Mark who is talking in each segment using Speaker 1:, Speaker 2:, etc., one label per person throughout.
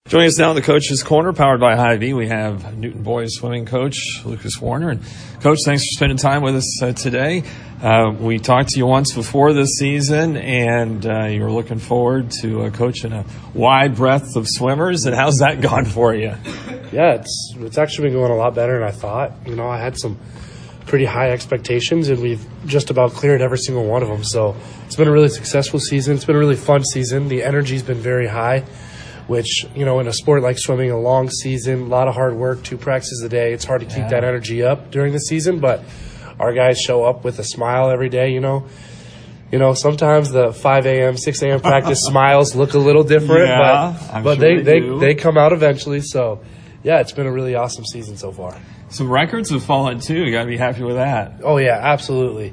Speaker 1: Joining us now in the Coach's Corner, powered by Hy-Vee, we have Newton boys swimming coach Lucas Warner. And Coach, thanks for spending time with us today. We talked to you once before this season, and you were looking forward to coaching a wide breadth of swimmers. And how's that gone for you?
Speaker 2: Yeah, it's actually been going a lot better than I thought. I had some pretty high expectations, and we've just about cleared every single one of them. So it's been a really successful season. It's been a really fun season. The energy's been very high, which, in a sport like swimming, a long season, a lot of hard work, 2 practices a day, it's hard to keep that energy up during the season, but our guys show up with a smile every day, sometimes the 5 a.m., 6 a.m. practice smiles look a little different, but sure they come out eventually. So, yeah, it's been a really awesome season so far.
Speaker 1: Some records have fallen, too. You got to be happy with that.
Speaker 2: Oh, yeah, absolutely.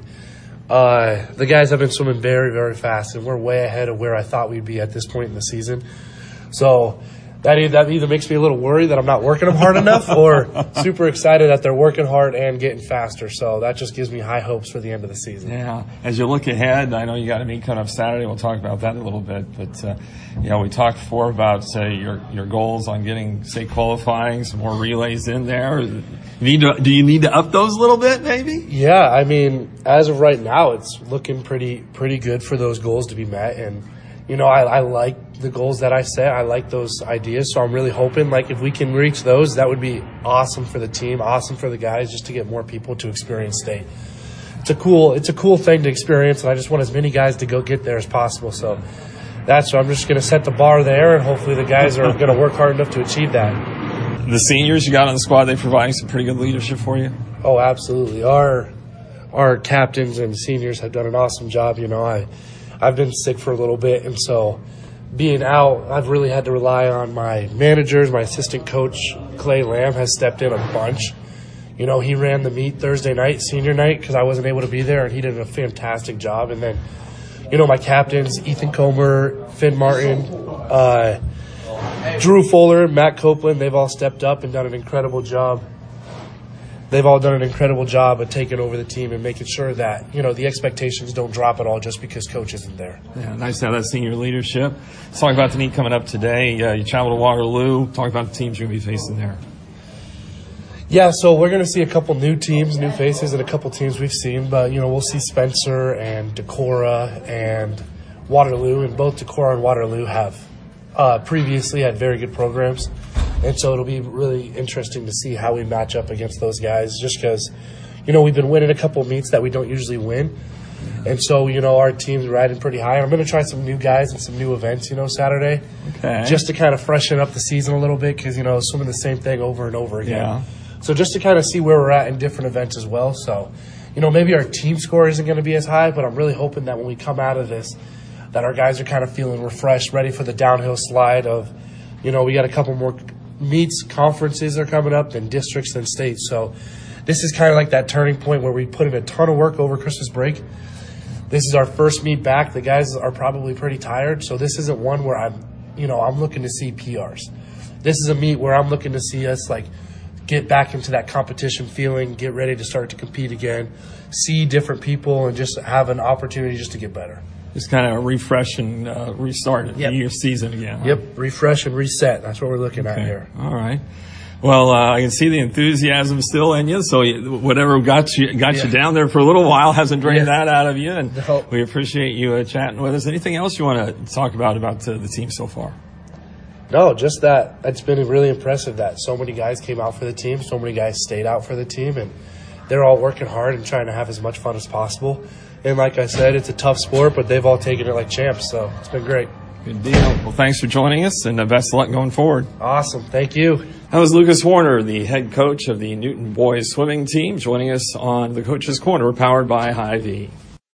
Speaker 2: The guys have been swimming very, very fast, and we're way ahead of where I thought we'd be at this point in the season. So that either makes me a little worried that I'm not working them hard enough, or super excited that they're working hard and getting faster. So that just gives me high hopes for the end of the season.
Speaker 1: Yeah. As you look ahead, I know you got a meet coming up Saturday. We'll talk about that in a little bit. But, we talked before about, your goals on getting state qualifying, some more relays in there. Do you need to up those a little bit, maybe?
Speaker 2: Yeah. As of right now, it's looking pretty good for those goals to be met. And, I like the goals that I set. I like those ideas. So I'm really hoping, if we can reach those, that would be awesome for the team, awesome for the guys, just to get more people to experience state. It's a cool thing to experience, and I just want as many guys to go get there as possible. So that's why I'm just going to set the bar there, and hopefully the guys are going to work hard enough to achieve that.
Speaker 1: The seniors you got on the squad, they providing some pretty good leadership for you?
Speaker 2: Oh, absolutely. Our captains and seniors have done an awesome job. I've been sick for a little bit, and so being out, I've really had to rely on my managers. My assistant coach, Clay Lamb, has stepped in a bunch. He ran the meet Thursday night, senior night, because I wasn't able to be there, and he did a fantastic job. And then, my captains, Ethan Comer, Finn Martin, Drew Fuller, Matt Copeland, they've all stepped up and done an incredible job. They've all done an incredible job of taking over the team and making sure that, the expectations don't drop at all just because coach isn't there.
Speaker 1: Yeah, nice to have that senior leadership. Let's talk about the meet coming up today. You travel to Waterloo. Talk about the teams you're going to be facing there.
Speaker 2: Yeah, so we're going to see a couple new teams, new faces, and a couple teams we've seen. But, we'll see Spencer and Decorah and Waterloo. And both Decorah and Waterloo have previously had very good programs. And so it'll be really interesting to see how we match up against those guys, just because, we've been winning a couple meets that we don't usually win. And so, our team's riding pretty high. I'm going to try some new guys and some new events, Saturday.
Speaker 1: Okay.
Speaker 2: Just to kind of freshen up the season a little bit because, swimming the same thing over and over again.
Speaker 1: Yeah.
Speaker 2: So just to kind of see where we're at in different events as well. So, maybe our team score isn't going to be as high, but I'm really hoping that when we come out of this, that our guys are kind of feeling refreshed, ready for the downhill slide of, we got a couple more meets, conferences are coming up, then districts, then states. So this is kind of like that turning point where we put in a ton of work over Christmas break. This is our first meet back. The guys are probably pretty tired, so this isn't one where I'm looking to see PRs. This is a meet where I'm looking to see us get back into that competition feeling, get ready to start to compete again, see different people, and just have an opportunity just to get better.
Speaker 1: Just kind of refresh and restart your season again. Huh?
Speaker 2: Yep, refresh and reset. That's what we're looking at here.
Speaker 1: All right. Well, I can see the enthusiasm still in you, so whatever got you down there for a little while hasn't drained that out of you, and we appreciate you chatting with us. Anything else you want to talk about the team so far?
Speaker 2: No, just that it's been really impressive that so many guys came out for the team, so many guys stayed out for the team, and they're all working hard and trying to have as much fun as possible. And like I said, it's a tough sport, but they've all taken it like champs, so it's been great.
Speaker 1: Good deal. Well, thanks for joining us, and best of luck going forward.
Speaker 2: Awesome. Thank you.
Speaker 1: That was Lucas Warner, the head coach of the Newton boys swimming team, joining us on the Coach's Corner, powered by Hy-Vee.